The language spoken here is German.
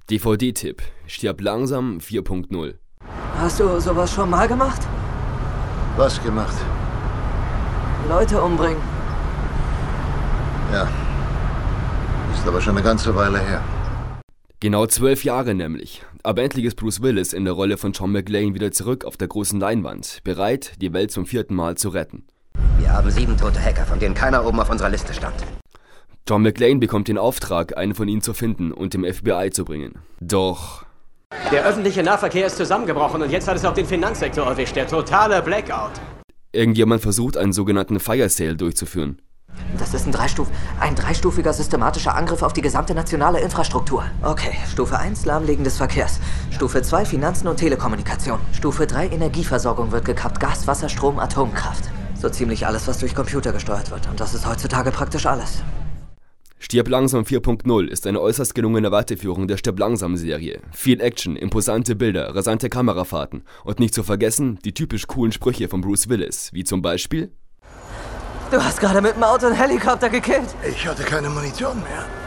DVD-Tipp: Stirb langsam 4.0. Hast du sowas schon mal gemacht? Was gemacht? Leute umbringen. Ja. Ist aber schon eine ganze Weile her. Genau 12 Jahre nämlich. Aber endlich ist Bruce Willis in der Rolle von John McClane wieder zurück auf der großen Leinwand, bereit, die Welt zum 4. Mal zu retten. Wir haben 7 tote Hacker, von denen keiner oben auf unserer Liste stand. John McClane bekommt den Auftrag, einen von ihnen zu finden und dem FBI zu bringen. Doch Der öffentliche Nahverkehr ist zusammengebrochen und jetzt hat es auch den Finanzsektor erwischt. Der totale Blackout. irgendjemand versucht, einen sogenannten Fire Sale durchzuführen. Das ist ein dreistufiger systematischer Angriff auf die gesamte nationale Infrastruktur. Okay, Stufe 1, Lahmlegen des Verkehrs. Stufe 2, Finanzen und Telekommunikation. Stufe 3, Energieversorgung wird gekappt. Gas, Wasser, Strom, Atomkraft. So ziemlich alles, was durch Computer gesteuert wird. Und das ist heutzutage praktisch alles. Stirb langsam 4.0 ist eine äußerst gelungene Weiterführung der Stirb langsam Serie. Viel Action, imposante Bilder, rasante Kamerafahrten und nicht zu vergessen die typisch coolen Sprüche von Bruce Willis, wie zum Beispiel: Du hast gerade mit dem Auto einen Helikopter gekillt. Ich hatte keine Munition mehr.